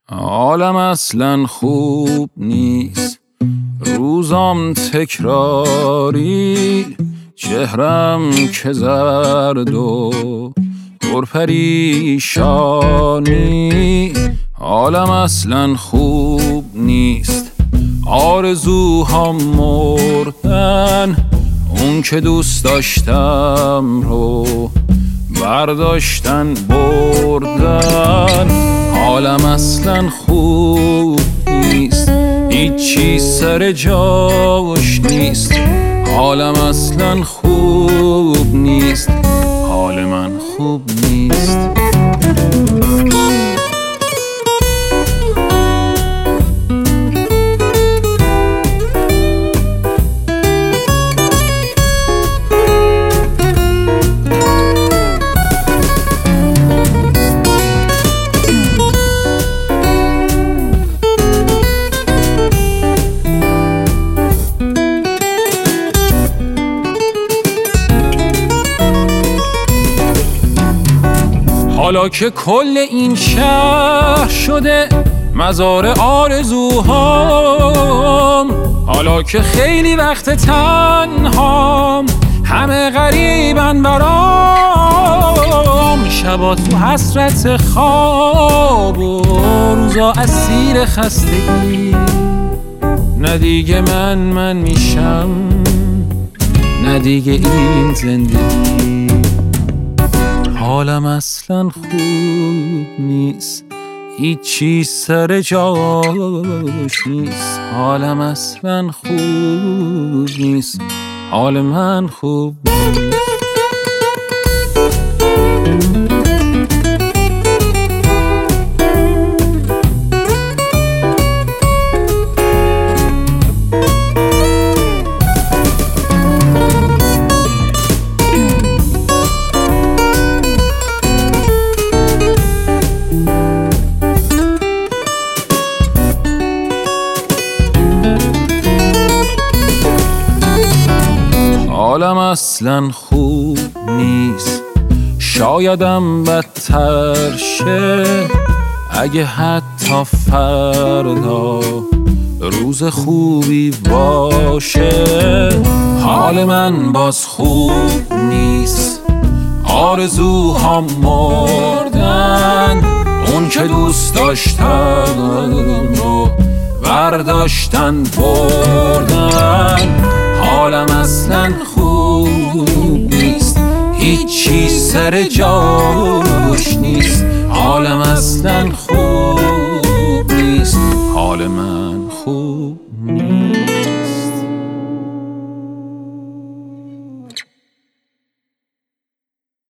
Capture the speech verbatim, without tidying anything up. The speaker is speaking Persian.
حالم اصلا خوب نیست، روزام تکراری، چهرم که زرد و پرپریشانی. حالم اصلا خوب نیست، آرزوهام مردن، اون که دوست داشتم رو برداشتن بردن. حالم اصلا خوب نیست، هیچی سر جاش نیست. حالم اصلا خوب نیست، حال من خوب نیست. حالا که کل این شهر شده مزار آرزوهام، حالا که خیلی وقت تنهام، همه غریبن برام، شبا تو حسرت خواب و روزا اسیر خستگی. نه دیگه من من میشم، نه دیگه این زندگی. حالم اصلا خوب نیست، هیچی سر جاش نیست. حالم اصلا خوب نیست، حال من خوب نیست. حالم اصلا خوب نیست، شایدم بدتر شه اگه حتی فردا روز خوبی باشه. حال من باز خوب نیست، آرزوهام مردن، اون که دوست داشتم رو برداشتن بردن. حالم اصلا خوب نیست، هیچی سر جاش نیست. حالم اصلا خوب نیست، حال من